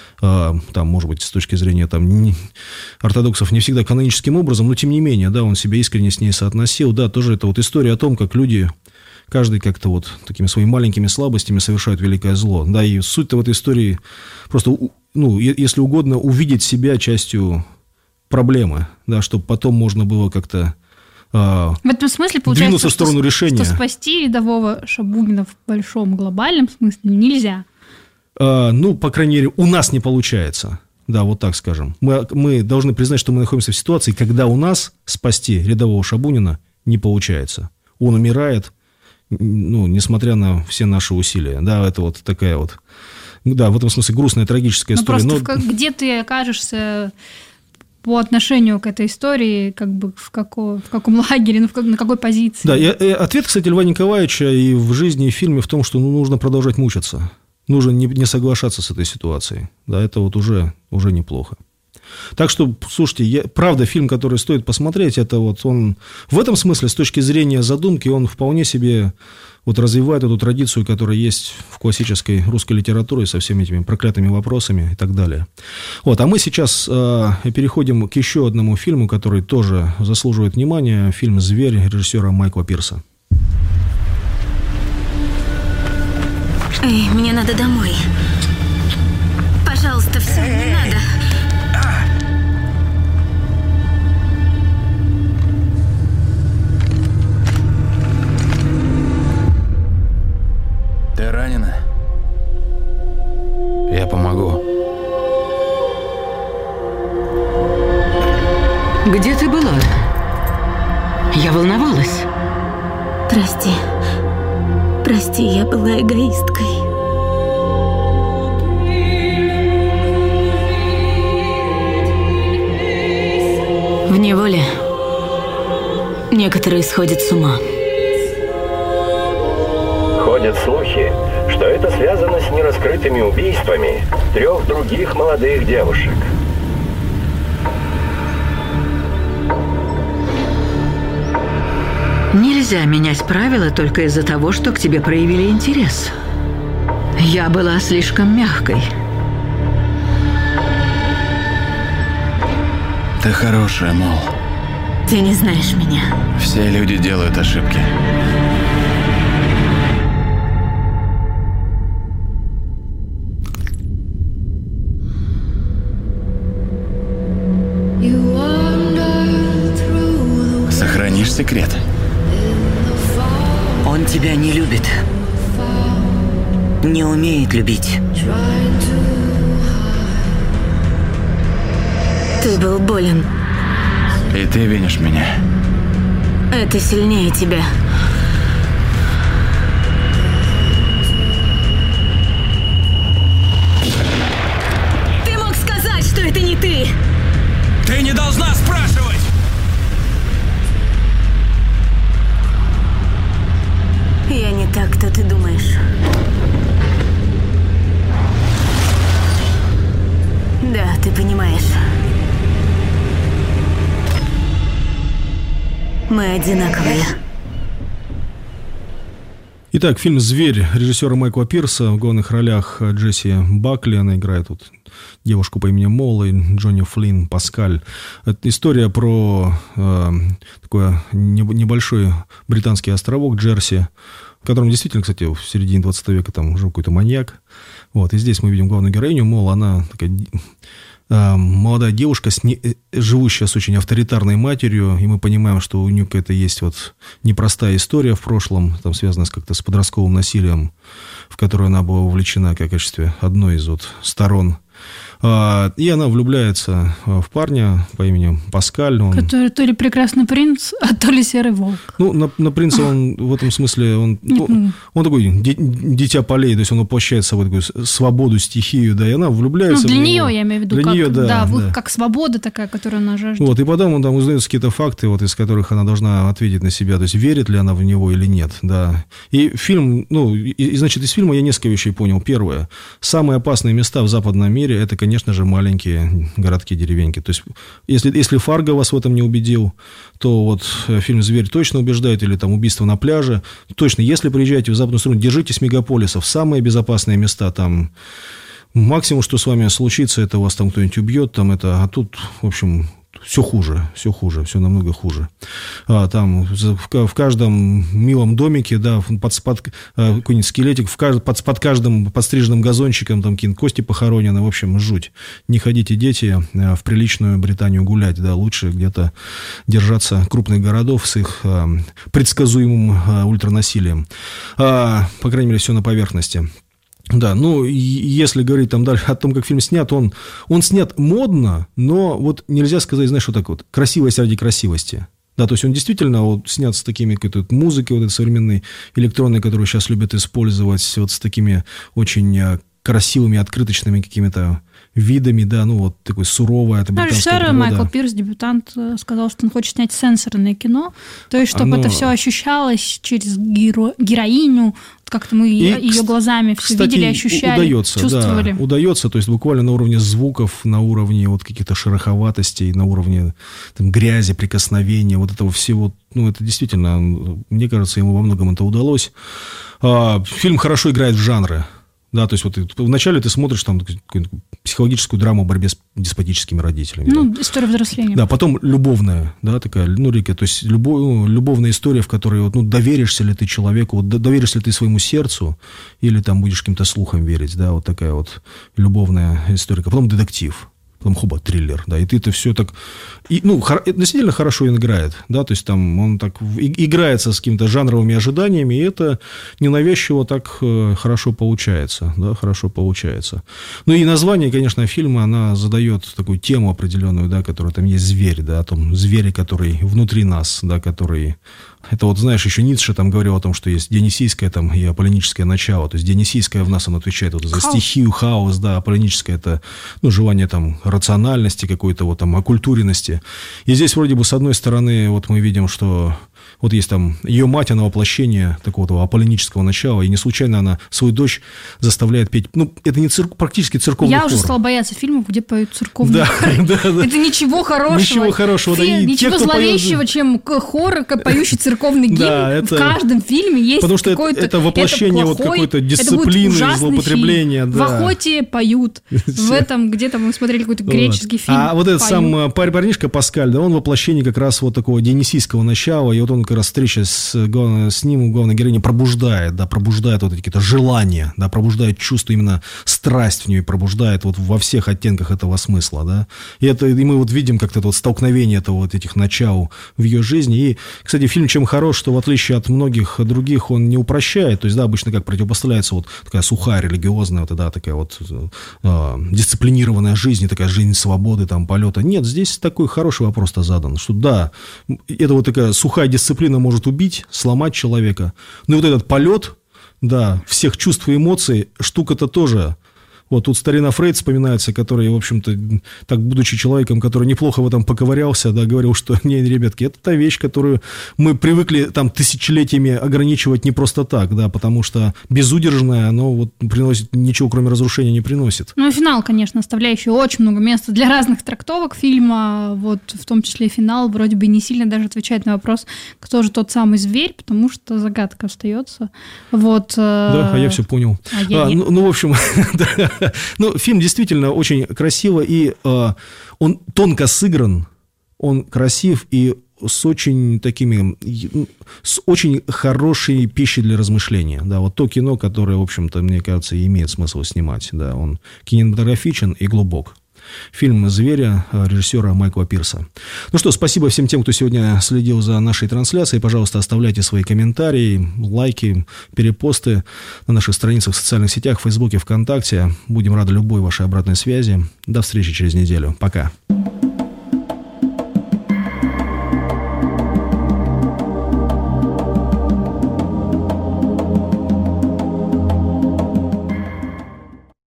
Там, может быть, с точки зрения там, не, ортодоксов не всегда каноническим образом, но тем не менее, да, он себя искренне с ней соотносил, да, тоже это вот история о том, как люди... Каждый как-то вот такими своими маленькими слабостями совершает великое зло. Да, и суть-то в этой истории просто, ну, если угодно, увидеть себя частью проблемы, да, чтобы потом можно было как-то а, в этом смысле двинуться получается, в сторону что, решения. Что спасти рядового Шабунина в большом глобальном смысле нельзя. А, ну, по крайней мере, у нас не получается. Да, вот так скажем. Мы, мы должны признать, что мы находимся в ситуации, когда у нас спасти рядового Шабунина не получается. Он умирает, ну, несмотря на все наши усилия. Да, это вот такая вот, да, в этом смысле грустная, трагическая ну, история. Просто но... в, где ты окажешься по отношению к этой истории, как бы в, како, в каком лагере, ну, в как, на какой позиции? Да, и, и ответ, кстати, Льва Николаевича и в жизни, и в фильме в том, что ну, нужно продолжать мучиться. Нужно не, не соглашаться с этой ситуацией. Да, это вот уже, уже неплохо. Так что, слушайте, я, правда, фильм, который стоит посмотреть, это вот он в этом смысле, с точки зрения задумки, он вполне себе вот развивает эту традицию, которая есть в классической русской литературе со всеми этими проклятыми вопросами и так далее. Вот, а мы сейчас э, переходим к еще одному фильму, который тоже заслуживает внимания. Фильм «Зверь» режиссера Майкла Пирса. Эй, мне надо домой. Пожалуйста, все, не надо. Ты ранена? Я помогу. Где ты была? Я волновалась. Прости. Прости, я была эгоисткой. В неволе некоторые сходят с ума. Ходят слухи, что это связано с нераскрытыми убийствами трех других молодых девушек. Нельзя менять правила только из-за того, что к тебе проявили интерес. Я была слишком мягкой. Ты хорошая, Мол. Ты не знаешь меня. Все люди делают ошибки. Сохранишь секрет? Он тебя не любит. Не умеет любить. Ты был болен. И ты винишь меня. Это сильнее тебя. Ты мог сказать, что это не ты. Ты не должна спрашивать! Я не так, кто ты думаешь. Да, ты понимаешь. Мы одинаковые. Итак, фильм «Зверь» режиссера Майкла Пирса. В главных ролях Джесси Бакли. Она играет тут девушку по имени Мол, и Джонни Флинн, Паскаль. Это история про э, такой небольшой британский островок Джерси, в котором действительно, кстати, в середине двадцатого века там жил какой-то маньяк. Вот, и здесь мы видим главную героиню Мол. Она такая э, молодая девушка, с не, живущая с очень авторитарной матерью, и мы понимаем, что у нее какая-то есть вот непростая история в прошлом, там связанная как-то с подростковым насилием, в которую она была вовлечена как в качестве одной из вот сторон. И она влюбляется в парня по имени Паскаль. Он... Который то ли прекрасный принц, а то ли серый волк. Ну, на, на принца он в этом смысле, он, ну, он такой дитя полей, то есть он воплощает собой такую свободу, стихию, да, и она влюбляется. Ну, для в нее, него. я имею в виду, для как, нее, да, да, да. как свобода такая, которую она жаждет. Вот, и потом он там узнает какие-то факты, вот, из которых она должна ответить на себя, то есть верит ли она в него или нет, да. И фильм, ну, и, и значит, из фильма я несколько вещей понял. Первое, самые опасные места в западном мире, это, конечно же, маленькие городки, деревеньки. То есть, если, если Фарго вас в этом не убедил, то вот фильм «Зверь» точно убеждает, или там «Убийство на пляже». Точно, если приезжаете в западную страну, держитесь мегаполисов, самые безопасные места там. Максимум, что с вами случится, это вас там кто-нибудь убьет, там это, а тут, в общем... Все хуже, все хуже, все намного хуже. А, там в, в каждом милом домике, да, под, под какой-нибудь скелетик, в кажд, под, под каждым подстриженным газончиком там какие-то кости похоронены, в общем, жуть. Не ходите, дети, в приличную Британию гулять, да, лучше где-то держаться крупных городов с их а, предсказуемым а, ультранасилием. А, по крайней мере, все на поверхности. Да, ну, если говорить там дальше о том, как фильм снят, он, он снят модно, но вот нельзя сказать, знаешь, что так вот, красивость ради красивости. Да, то есть он действительно вот снят с такими какой-то музыкой, вот этой современной электронной, которую сейчас любят использовать, вот с такими очень красивыми, открыточными какими-то видами, да, ну, вот такой суровый от британского природа. Майкл Пирс, дебютант, сказал, что он хочет снять сенсорное кино, то есть, чтобы Оно... это все ощущалось через геро... героиню, как-то мы и, ее глазами все кстати, видели, ощущали, удается, чувствовали. Да, удается, то есть буквально на уровне звуков, на уровне вот каких-то шероховатостей, на уровне там, грязи, прикосновения, вот этого всего, ну, это действительно, мне кажется, ему во многом это удалось. А, фильм хорошо играет в жанры. Да, то есть вот вначале ты смотришь там психологическую драму о борьбе с деспотическими родителями. Ну, да. История взросления. Да, потом любовная, да, такая, ну, Рика, то есть любов, ну, любовная история, в которой, вот, ну, доверишься ли ты человеку, вот, доверишься ли ты своему сердцу, или там будешь каким-то слухам верить, да, вот такая вот любовная история. Потом детектив. Потом хоба, триллер, да, и ты это все так, и, ну, хор, действительно хорошо играет, да, то есть там он так и, играется с какими-то жанровыми ожиданиями, и это ненавязчиво так э, хорошо получается, да, хорошо получается. Ну, и название, конечно, фильма, она задает такую тему определенную, да, которая там есть зверь, да, о том звере, который внутри нас, да, который... Это вот, знаешь, еще Ницше там говорил о том, что есть дионисийское там и аполлиническое начало. То есть дионисийское в нас, оно отвечает вот за хаос. Стихию, хаос, да, аполлиническое это, ну, желание там рациональности какой-то, вот там, оккультуренности. И здесь вроде бы с одной стороны вот мы видим, что Вот есть там ее мать, она воплощение такого аполлонического начала, и не случайно она свою дочь заставляет петь. Ну, это не цирк, практически церковный Я хор. уже стала бояться фильмов, где поют церковные да, хоры. Да, да. Это ничего хорошего. Ничего хорошего. Да, Фи- ничего те, зловещего, поет... чем хор, поющий церковный гимн. Да, это... В каждом фильме есть Потому что какое-то... это, это воплощение это плохой, вот какой-то дисциплины, злоупотребления. Да. В охоте поют. В этом где-то мы смотрели какой-то греческий вот. фильм. А вот этот поют. сам парнишка Паскаль, да, он воплощение как раз вот такого дионисийского начала, и вот он как раз встреча с, с ним, главной героиней, пробуждает, да, пробуждает вот эти какие-то желания, да, пробуждает чувство, именно страсть в ней пробуждает вот во всех оттенках этого смысла, да. И, это, и мы вот видим как-то вот столкновение этого вот этих начал в ее жизни. И, кстати, фильм чем хорош, что в отличие от многих других он не упрощает, то есть, да, обычно как противопоставляется вот такая сухая, религиозная, вот, да, такая вот э, дисциплинированная жизнь, такая жизнь свободы, там, полета. Нет, здесь такой хороший вопрос-то задан, что да, это вот такая сухая дисциплина может убить, сломать человека, но вот этот полет, да, всех чувств и эмоций, штука-то тоже... Вот тут старина Фрейд вспоминается, который, в общем-то, так, будучи человеком, который неплохо в этом поковырялся, да, говорил, что, не, ребятки, это та вещь, которую мы привыкли там тысячелетиями ограничивать не просто так, да, потому что безудержное, оно вот приносит, ничего кроме разрушения не приносит. Ну и финал, конечно, оставляющий очень много места для разных трактовок фильма, вот в том числе финал вроде бы не сильно даже отвечает на вопрос, кто же тот самый зверь, потому что загадка остается. Вот. Да, а я все понял. А я а, нет. Ну, ну, в общем, да. Ну, фильм действительно очень красиво, и э, он тонко сыгран, он красив и с очень такими, с очень хорошей пищей для размышления. Да, вот то кино, которое, в общем-то, мне кажется, и имеет смысл снимать. Да, он кинематографичен и глубок. Фильм «Зверя» режиссера Майкла Пирса. Ну что, спасибо всем тем, кто сегодня следил за нашей трансляцией. Пожалуйста, оставляйте свои комментарии, лайки, перепосты на наших страницах в социальных сетях, в Фейсбуке, ВКонтакте. Будем рады любой вашей обратной связи. До встречи через неделю. Пока.